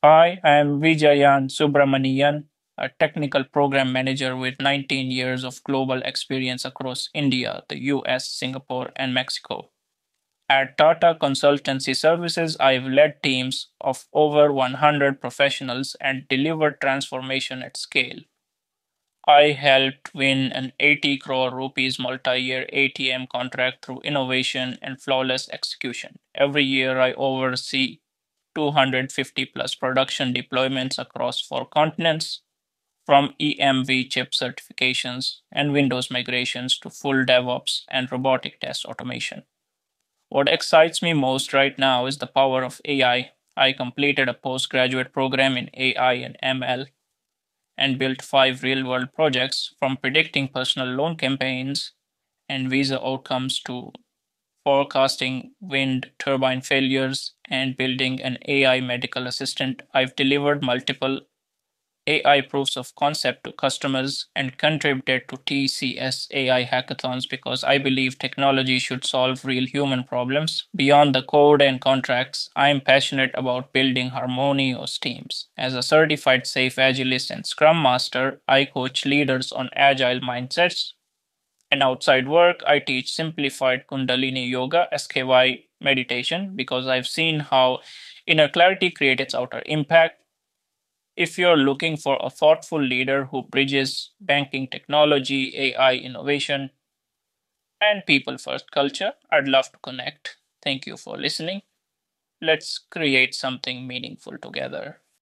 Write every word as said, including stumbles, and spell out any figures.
Hi, I am Vijayan Subramanian, a technical program manager with nineteen years of global experience across India, the U S, Singapore, and Mexico. At Tata Consultancy Services, I've led teams of over one hundred professionals and delivered transformation at scale. I helped win an eighty crore rupees multi-year A T M contract through innovation and flawless execution. Every year, I oversee two hundred fifty plus production deployments across four continents, from E M V chip certifications and Windows migrations to full DevOps and robotic test automation. What excites me most right now is the power of A I. I I completed a postgraduate program in A I and M L and built five real world projects, from predicting personal loan campaigns and visa outcomes to forecasting wind turbine failures and building an A I medical assistant. I've delivered multiple A I proofs of concept to customers and contributed to T C S A I hackathons because I believe technology should solve real human problems. Beyond the code and contracts, I am passionate about building harmonious teams. As a certified safe agilist and scrum master, I coach leaders on agile mindsets, and outside work, I teach simplified Kundalini Yoga S K Y meditation because I've seen how inner clarity creates outer impact. If you're looking for a thoughtful leader who bridges banking technology, A I innovation, and people first culture, I'd love to connect. Thank you for listening. Let's create something meaningful together.